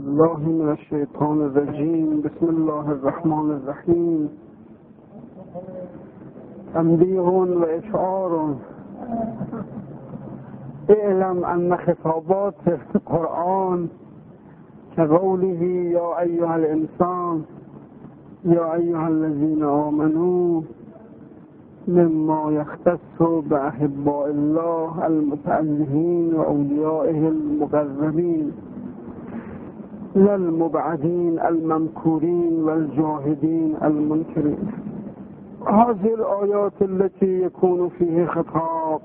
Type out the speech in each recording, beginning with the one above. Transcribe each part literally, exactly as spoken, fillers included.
بالله من الشيطان الرجيم. بسم الله الرحمن الرحيم. تنبيه وإشعار. اعلم أن خطابات القرآن كقوله يا أيها الإنسان يا أيها الذين آمنوا مما يختص بأحباء الله المتألهين وأوليائه المقربين لا المبعدين الممكورين والجاهدين المنكرين. هذه الآيات التي يكون فيه خطاب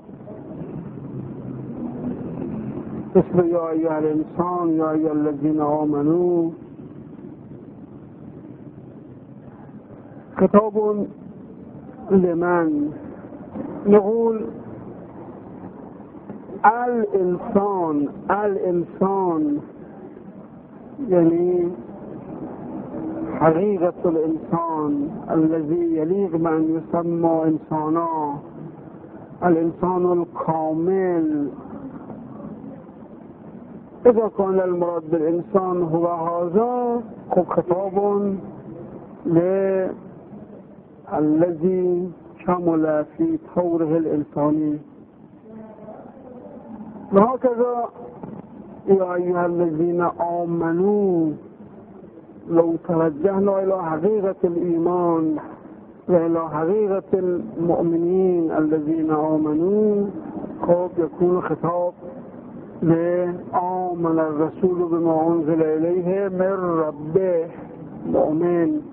مثل يا أيها الإنسان يا أيها الذين آمنوا خطاب لمن؟ نقول الإنسان الإنسان يعني حقيقة الإنسان الذي يليق بأن يسمى إنسانا، الإنسان الكامل. إذا كان المراد بالإنسان هو هذا خطاب للذي شمل في طوره الإنساني. وهكذا يا أيها الذين آمنوا، لو توجهنا إلى حقيقة الإيمان وإلى حقيقة المؤمنين الذين آمنوا قد يكون خطاب لآمن الرسول بما أنزل إليه من ربه مؤمن.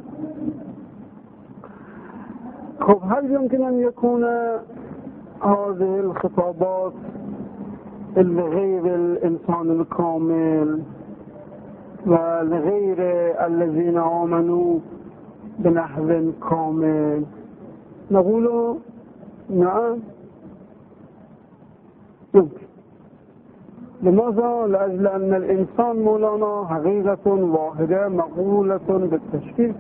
خب هل يمكن أن يكون هذه الخطابات لغير الإنسان الكامل ولغير الذين آمنوا بنحو كامل؟ نقول نعم يمكن. لماذا؟ لأجل أن الإنسان مولانا حقيقة واحدة مقولة بالتشكيك،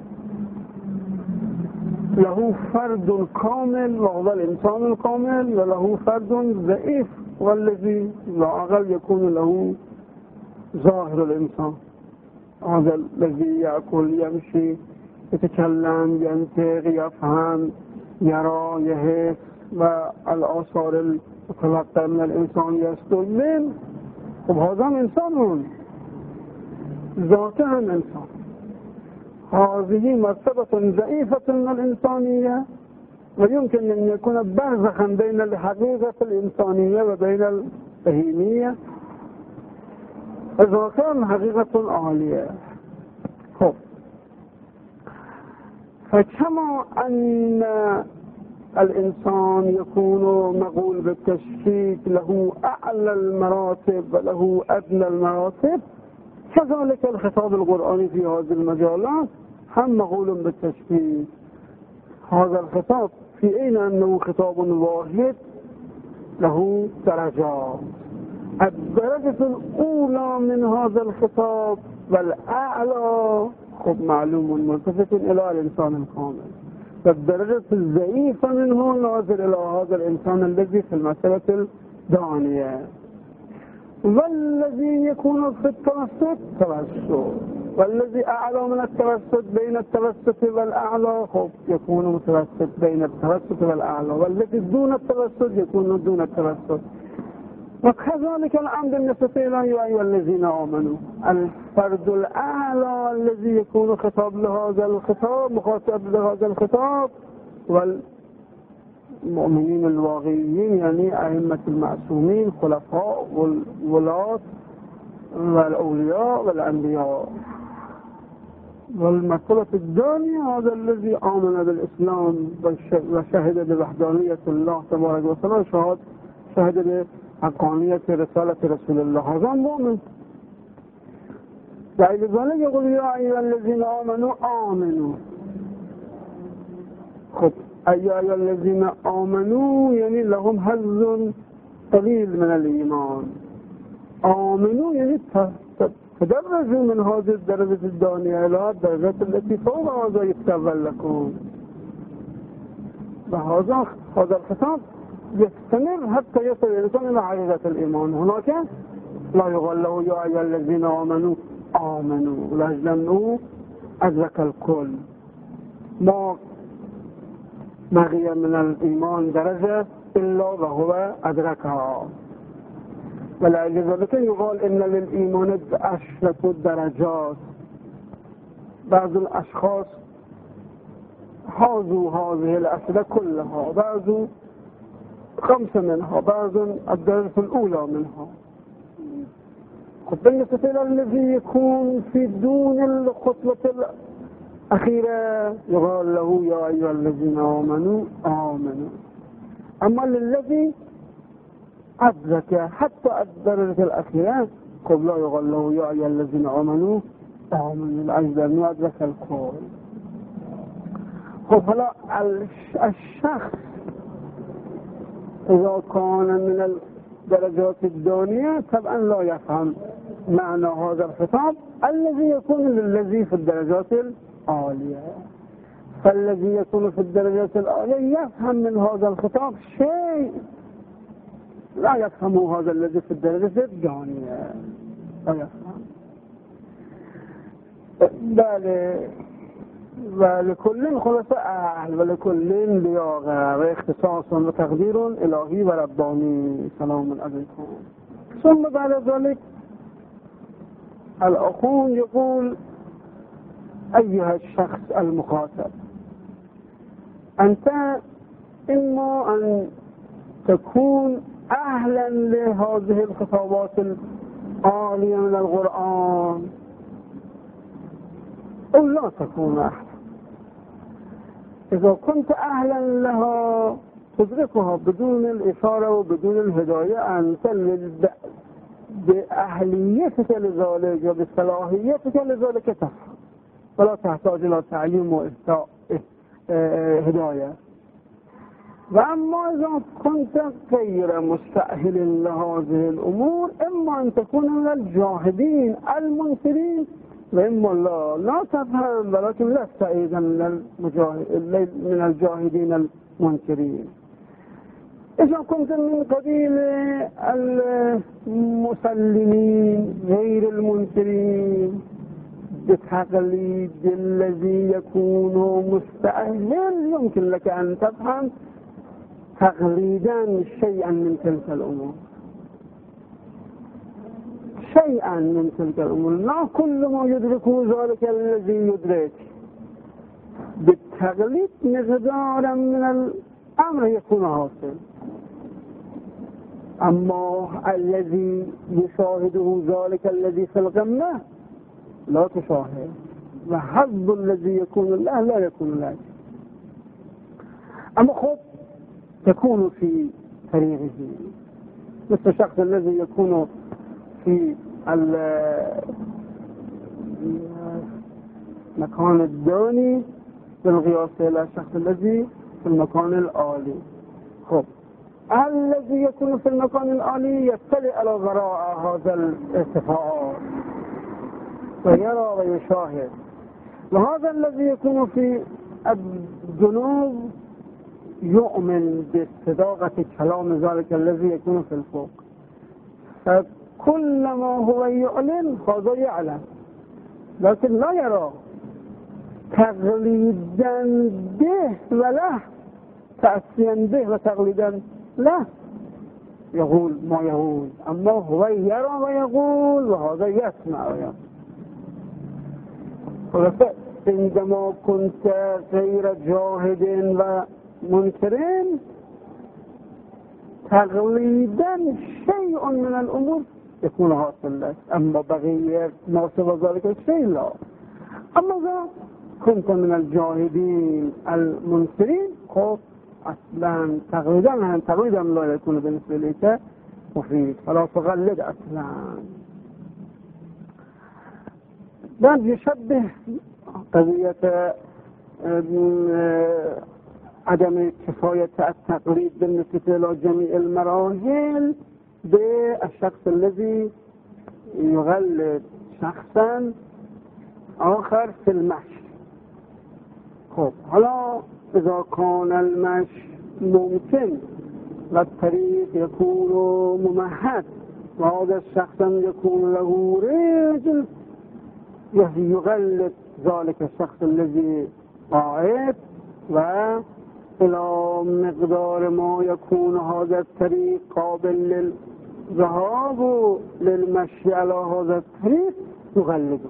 له فرد كامل وهو الإنسان الكامل، وله فرد ضعيف والذي لا أقل يكون له ظاهر الإنسان، هذا الذي يأكل يمشي يتكلم ينطق يفهم يرى يحس والآثار المتلقى من الإنسان يسدل من. خب هذا إنسان ذاته إنسان. هذه مرتبة ضعيفة من الإنسانية، ويمكن أن يكون برزخا بين الحقيقة الإنسانية وبين البهيمية إذا كان حقيقة عالية. خب فكما أن الإنسان يكون مقول بالتشكيك له أعلى المراتب وله أدنى المراتب، كذلك الخطاب القرآني في هذه المجالات هم مقول بالتشكيك. هذا الخطاب في أين أنه خطاب واحد له درجات. الدرجة الأولى من هذا الخطاب والأعلى خب معلوم ملتفت إلى الإنسان الكامل، والدرجة الضعيفة منه نازل إلى هذا الإنسان الذي في المرتبة الدانية. والذي يكون في التوسط توسط، والذي أعلى من التوسط بين التوسط والأعلى خب يكون متوسط بين التوسط والأعلى، والذي دون التوسط يكون دون التوسط. وكذلك الأمر بالنسبة إلى يا أيها الذين آمنوا، الفرد الأعلى الذي يكون خطاب لهذا الخطاب مخاطب لهذا الخطاب والمؤمنين الواقعيين، يعني أئمة المعصومين خلفاء والولاة والأولياء والأنبياء. والمرتبة الثانية هذا الذي آمن بالإسلام وشهد بوحدانية الله تبارك وتعالى، شهد شهد بحقانية رسالة رسول الله، هذا مؤمن. لذلك يقول يا أيها الذين آمنوا آمنوا. خب أيها الذين آمنوا يعني لهم حظ قليل من الإيمان. آمنوا يعني تدرجوا من هذه الدرجة الدانية إلى الدرجة التي فوق هذا يتقبل لكم. وهذا هذا الخطاب يستمر حتى يصل الإنسان إلى حقيقة الإيمان. هناك لا يقال له يا أيها الذين آمنوا آمنوا لأجل أنه أدرك الكل. ما بقي من الإيمان درجة إلا وهو أدركها. ولأجل ذلك يقال إن للإيمان عشرة درجات. بعض الأشخاص حازوا هذه الأسئلة كلها، بعض خمسة منها، بعض الدرجة الأولى منها. بالنسبة الذي يكون في دون الخطوة الأخيرة يقال له يا أيها الذين آمنوا آمنوا. أما للذي أدرك حتى الدرجة الأخيرة قبل يقال له يا أيها الذين آمنوا آمنوا لأجل أنه أدرك الكل. فلا الشخص إذا كان من الدرجات الدونية طبعا لا يفهم معنى هذا الخطاب الذي يكون للذي في الدرجات العالية. فالذي يكون في الدرجات العالية يفهم من هذا الخطاب شيء لا يفهمه هذا الذي في الدرجة الدونية، لا يفهم. بل ولكل خلص أهل ولكل لياقة واختصاص وتقدير إلهي ورباني. سلام عليكم. ثم بعد ذلك الأخون يقول أيها الشخص المخاطب، أنت إما أن تكون أهلا لهذه الخطابات العالية من القرآن أو لا تكون أهلا. إذا كنت أهلا لها تدركها بدون الإشارة وبدون الهداية، أنت بأهليتك لذلك وبصلاحيتك لذلك تفهم ولا تحتاج إلى تعليم وإهداء هداية. وأما إذا كنت غير مستأهل لهذه الأمور إما أن تكون من الجاهدين المنكرين وإما لا لا تفهم ولكن لست أيضا من من الجاهدين المنكرين. إذا كنت من قبيل المسلمين غير المنكرين بتقليد الذي يكون مستأهل يمكن لك أن تفهم تقليدا شيئا من تلك الأمور، شيئا من تلك الأمور. لا كل ما يدركه ذلك الذي يدرك. بالتقليد مقدارا من الأمر يكون حاصل. أما الذي يشاهده ذلك الذي في القمة لا تشاهد، وحظ الذي يكون له لا يكون لك. أما خب تكون في طريقه مثل الشخص الذي يكون في المكان الدوني بالقياس إلى الشخص الذي في المكان العالي. خب الذي يكون في المكان العالي يطلع على وراء هذا الارتفاع ويرى ويشاهد، وهذا الذي يكون في الجنوب يؤمن بصداقة كلام ذلك الذي يكون في الفوق. فكلما هو يعلن هذا يعلم لكن لا يرى تقليدا به ولا تأسيا به وتقليدا لا يقول ما يقول، أما هو يرى ويقول وهذا يسمع ويقول. عندما كنت غير جاهد ومنكرين تقليدا شيء من الأمور يكون حاصل لك، أما بقية ما سوى ذلك الشيء لا. أما إذا كنت من الجاهدين المنكرين خب أصلا تقليدا تقليدا لا يكون بالنسبة لك مفيد، فلا تقلد أصلا. بعد يشبه قضية عدم كفاية التقليد بالنسبة إلى جميع المراحل بالشخص الذي يغلب شخصا آخر في المشي. خب حالا إذا كان المشي ممكن والطريق يكون ممهد وهذا الشخص يكون له رجل يغلب ذلك الشخص الذي قاعد و إلى مقدار ما يكون هذا الطريق قابل للذهاب للمشي على هذا الطريق يغلبه.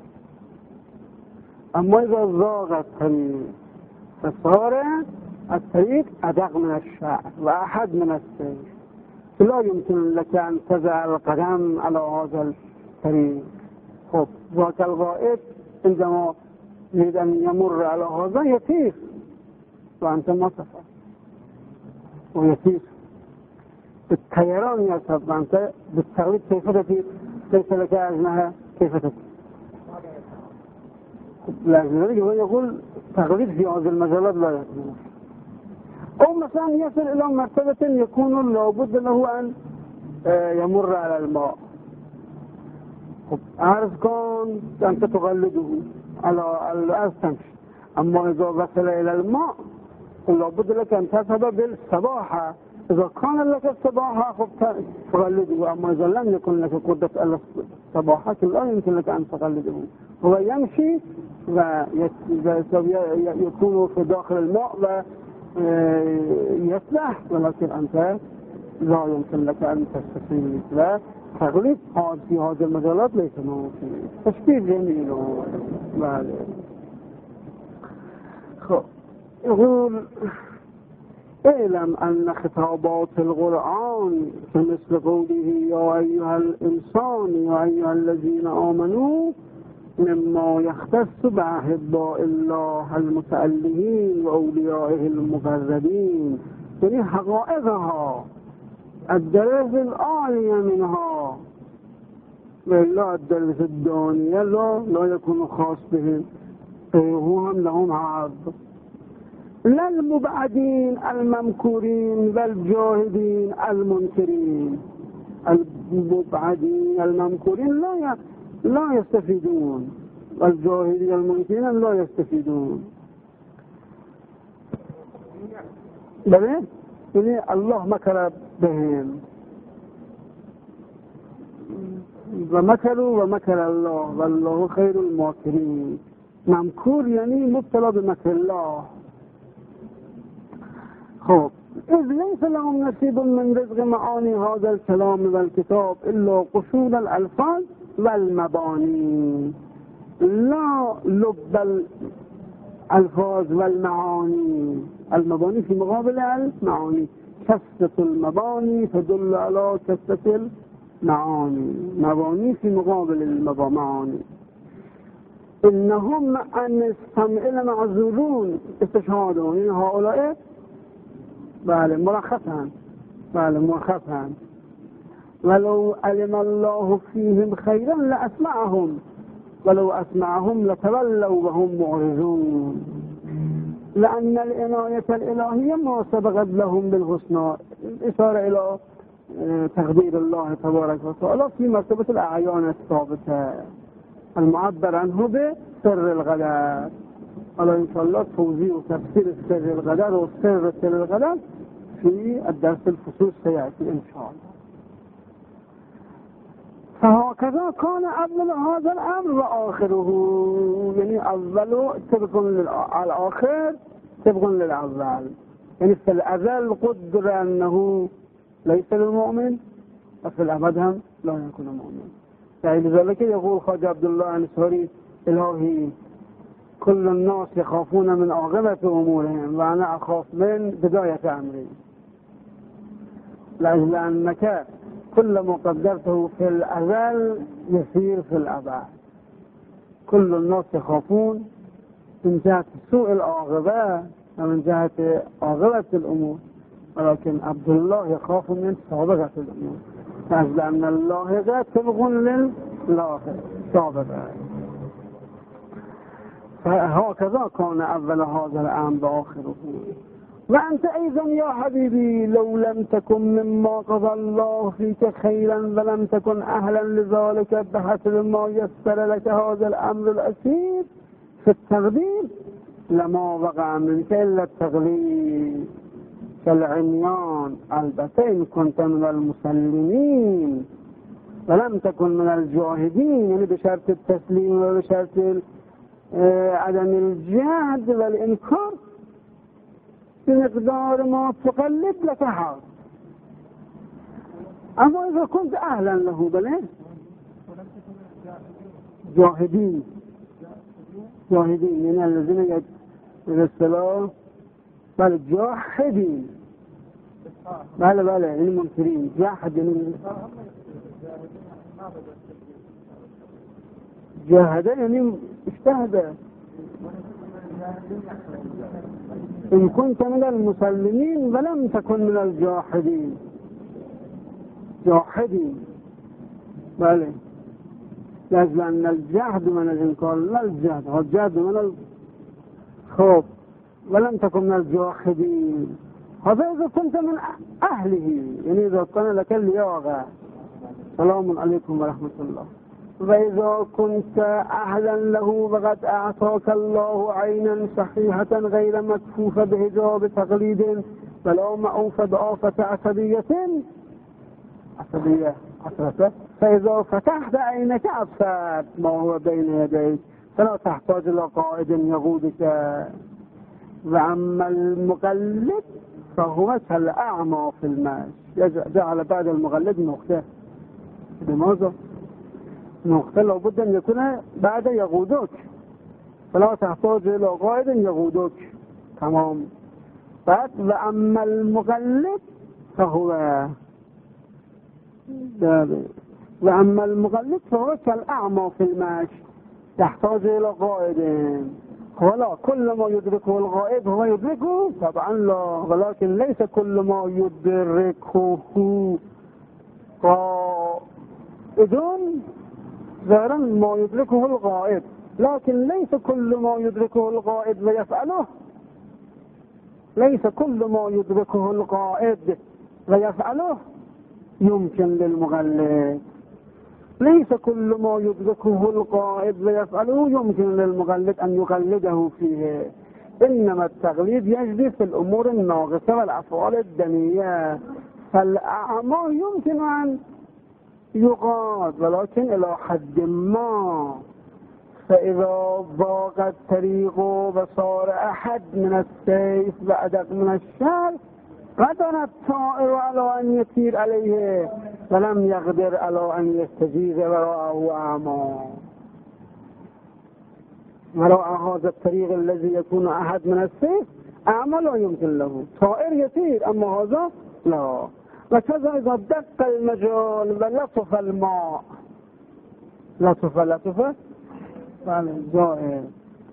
أما إذا ضاق الطريق فصار الطريق أدق من الشعر وأحد من السير، لا يمكن لك أن تضع القدم على هذا الطريق. خب ذاك الغائب عندما يريد أن يمر على هذا يطير وأنت ما تفعل ويطير بالطيران يصب، وأنت بالتغليب كيف تطير؟ ليس لك أجنحة كيف تطير؟ لذلك هو يقول تغليب في هذه المجالات لا يكون. أو مثلا يصل إلى مرتبة يكون لابد له أن يمر على الماء، عرض كان أنت تغلده على الأرض تمشي. أما إذا وصل إلى الماء لابد لك أن تذهب بالسباحة، إذا كان لك السباحة خب تغلده، أما إذا لم يكن لك قدرة السباحة لا يمكن لك أن تغلده. هو يمشي ويكون في داخل الماء ويسبح، ولكن أنت لا يمكن لك أن تستطيع مثله. تغليب في هذه المجالات ليس ممكن. تشبيه جميل. بله. خب يقول اعلم أن خطابات القرآن كمثل قوله يا أيها الإنسان يا أيها الذين آمنوا مما يختص بأحباء الله المتألهين وأوليائه المقربين، يعني حقائقها الدرجة العالية منها، وإلا الدرجة الدانية لا, لا يكون خاص بهم، فهم لهم عرض. لا المبعدين الممكورين والجاهدين المنكرين، المبعدين الممكورين لا لا يستفيدون، والجاهدين المنكرين لا يستفيدون. بلى يعني الله مكر بهم ومكروا ومكر الله والله خير الماكرين. ممكور يعني مبتلى بمكر الله. خب إذ ليس لهم نصيب من رزق معاني هذا الكلام والكتاب إلا قشور الألفاظ والمباني، لا لب الألفاظ والمعاني. المباني في مقابل المعاني، كسرة المباني تدل على كسرة المعاني، مباني في مقابل المعاني. إنهم عن السمع لمعزولون، استشهادون يعني هؤلاء بله مرخصا بله مرخصا. ولو علم الله فيهم خيرا لأسمعهم ولو أسمعهم لتولوا وهم معرضون، لأن العناية الإلهية ما سبقت لهم بالحسنى. الإشارة إلى تقدير الله تبارك وتعالى في مرتبة الأعيان الثابتة المعبر عنه بسر الغدر. الله إن شاء الله توزيع وتفسير سر الغدر وسر سر الغدر في الدرس الفصول سيأتي إن شاء الله. فهكذا كان أول هذا الأمر وآخره، يعني أوله تبق للآخر تبق للأول. يعني في الأزل قدر أنه ليس للمؤمن، وفي الأبد هم لا يكون مؤمن. يعني لذلك يقول خواجة عبد الله الأنصاري إلهي كل الناس يخافون من عاقبة أمورهم وأنا أخاف من بداية أمري، لأجل أنك كل ما قدرته في الأزل يسير في الأبد. كل الناس يخافون من جهة سوء العاقبة ومن جهة عاقبة الأمور، ولكن عبد الله يخاف من سابقة الأمور، لأجل أن الله تبغ للآخر سابقة. فهكذا كان أول هذا الأمر وآخره. وأنت أيضا يا حبيبي لو لم تكن مما قضى الله فيك خيرا ولم تكن أهلا لذلك بحسب ما يسر لك هذا الأمر الأسير في التقدير لما وقع منك إلا التغليب كالعميان. البته إن كنت من المسلمين ولم تكن من الجاهدين، يعني بشرط التسليم وبشرط عدم الجهد والإنكار بمقدار ما تقلد لك حاضر. أما إذا كنت أهلا له بله جاهدين جاهدين يعني الذين يرسلوا بل جاحدين بله بله يعني منكرين جاحد يعني جاهد يعني اجتهد. إن كنت من المسلمين ولم تكن من الجاحدين جاحدين بله لازم أن الجهد من الإنكار لا الجهد هو الجهد من الخوف ولم تكن من الجاحدين. هذا إذا كنت من أهله يعني إذا كان لك اللياقة. سلام عليكم ورحمة الله. وإذا كنت أهلا له وقد أعطاك الله عينا صحيحة غير مكفوفة بحجاب تقليد ولا معوفة بآفة عصبية عصبية عصبية فإذا فتحت عينك أبصرت ما هو بين يديك فلا تحتاج إلى قائد يقودك. وأما المقلد فهو كالأعمى في المشي. جعل بعد المقلد نقطة. لماذا؟ نقطة لابد أن يكون بعد يقودك فلا تحتاج إلى قائد يقودك. تمام. بعد وأما المقلد فهو وأما المقلد فهو كالأعمى في المشي يحتاج إلى قائد. ولا كل ما يدركه الغائب هو يدركه طبعا لا، ولكن ليس كل ما يدركه قائد غير ما يدركه الغائب، لكن ليس كل ما يدركه الغائب ويفعله ليس كل ما يدركه الغائب ويفعله يمكن للمقلد. ليس كل ما يدركه القائد ويفعله يمكن للمقلد أن يقلده فيه، إنما التقليد يجري في الأمور الناقصة والأفعال الدنية. فالأعمى يمكن أن يقاد ولكن إلى حد ما، فإذا ضاق الطريق وصار أحد من السيف وأدق من الشعر قدر الطائر على أن يطير عليه ولم يقدر على أن يستجيز وراءه أعمى. وراء هذا الطريق الذي يكون أحد من السيف أعمى لا يمكن له، طائر يطير أما هذا لا. وكذا إذا دق المجال ولطف الماء لطف لطف جائر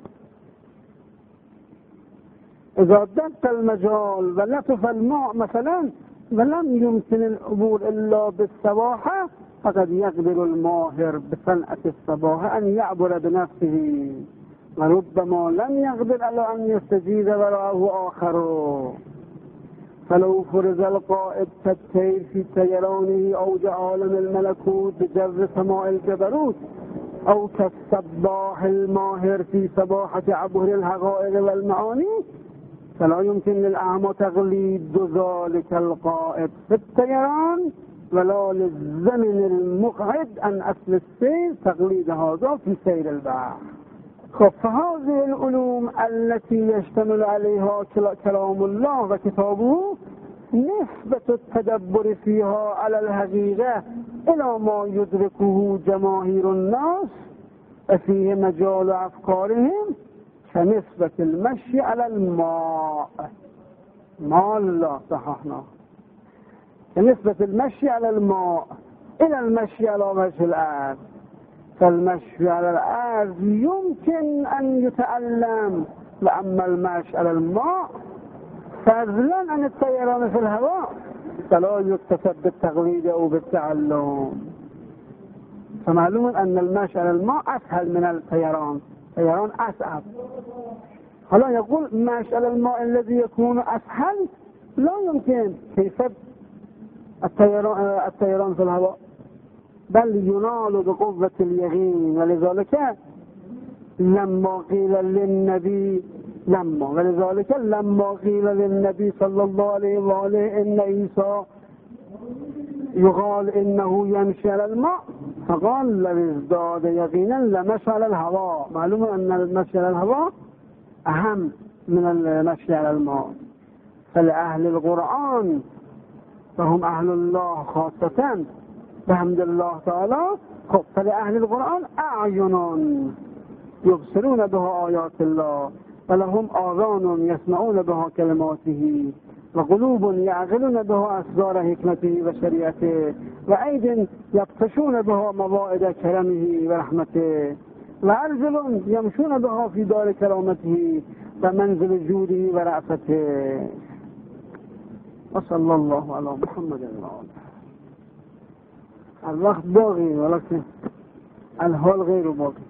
إذا دق المجال ولطف الماء مثلا ولم يمكن العبور إلا بالسباحة فقد يقدر الماهر بصنعة السباحة أن يعبر بنفسه، وربما لم يقدر على أن يستجيز وراءه آخر. فلو فرض القائد كالطير في طيرانه أو عالم الملكوت بجر سماء الجبروت أو كالسباح الماهر في سباحة عبر الحقائق والمعاني فلا يمكن للأعمى تقليد ذلك القائد في الطيران ولا للزمن المقعد عن أصل السير تقليد هذا في سير البحر. فهذه العلوم التي يشتمل عليها كلام الله وكتابه نسبة التدبر فيها على الحقيقة إلى ما يدركه جماهير الناس فيه مجال أفكارهم كنسبة المشي على الماء. ما الله صححنا كنسبة المشي على الماء إلى المشي على وجه الأرض. فالمشي على الأرض يمكن أن يتألم، وأما المشي على الماء فضلا عن الطيران في الهواء فلا يكتسب بالتقليد أو بالتعلم. فمعلوم أن المشي على الماء أسهل من الطيران، الطيران أصعب. هلا يقول مشي على الماء الذي يكون أسهل لا يمكن كيف الطيران الطيران في الهواء، بل ينال بقوة اليقين. ولذلك لما قيل للنبي لما ولذلك لما قيل للنبي صلى الله عليه وآله إن عيسى يقال إنه يمشي على الماء فقال لو ازداد يقينا لمشي على الهواء. معلوم أن المشي على الهواء أهم من المشي على الماء. فلأهل القرآن فهم أهل الله خاصة بحمد الله تعالى. خب فلأهل القرآن أعين يبصرون بها آيات الله ولهم آذان يسمعون بها كلماته وقلوب يعقلون بها أسرار حكمته وشريعته وأيد يبطشون بها مواعظ كرمه ورحمته وأرجل يمشون بها في دار كرامته ومنزل جوده ورأفته. وصلى الله على محمد وآله. الوقت باقي ولكن الحال غير باقي.